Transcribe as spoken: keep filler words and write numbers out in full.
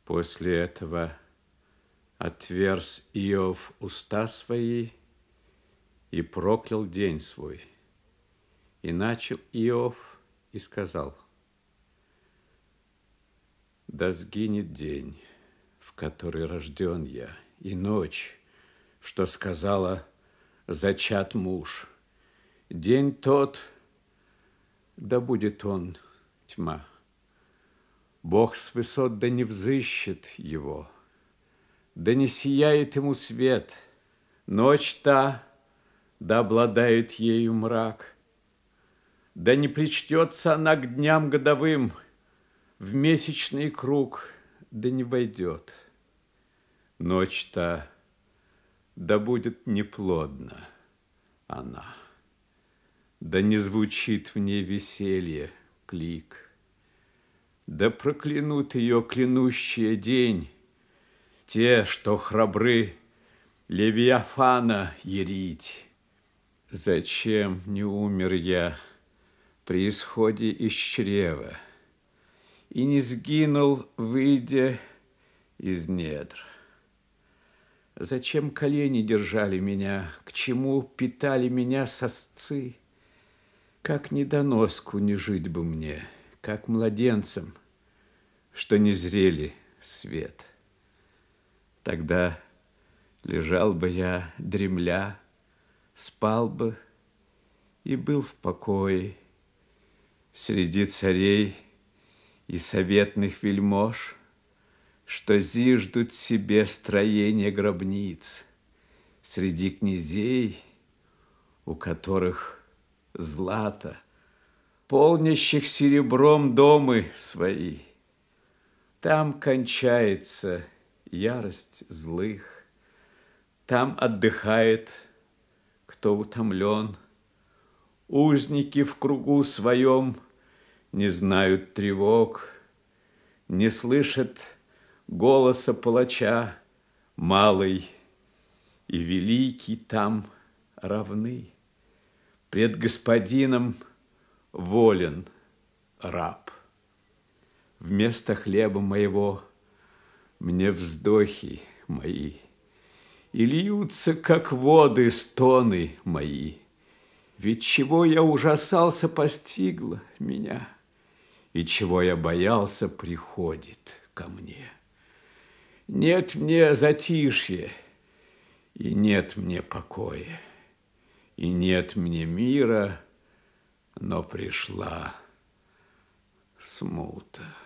После этого отверз Иов уста свои и проклял день свой. И начал Иов и сказал: да сгинет день, в который рожден я, и ночь, что сказала зачат муж. День тот, да будет он тьма. Бог с высот да не взыщет его, да не сияет ему свет. Ночь та, да обладает ею мрак, да не причтется она к дням годовым, в месячный круг, да не войдет. Ночь-то, да будет неплодна она, да не звучит в ней веселье, клик, да проклянут ее клянущие день те, что храбры Левиафана ярить. Зачем не умер я при исходе из чрева и не сгинул, выйдя из недр? Зачем колени держали меня, к чему питали меня сосцы? Как недоноску не жить бы мне, как младенцам, что не зрели свет. Тогда лежал бы я, дремля, спал бы и был в покое среди царей и советных вельмож, что зиждут себе строение гробниц, среди князей, у которых злато, полнящих серебром домы свои. Там кончается ярость злых, там отдыхает, кто утомлен. Узники в кругу своем не знают тревог, не слышат голоса палача. Малый и великий там равны. Пред господином волен раб. Вместо хлеба моего мне вздохи мои, и льются, как воды, стоны мои. Ведь чего я ужасался, постигло меня, и чего я боялся, приходит ко мне. Нет мне затишья, и нет мне покоя, и нет мне мира, но пришла смута.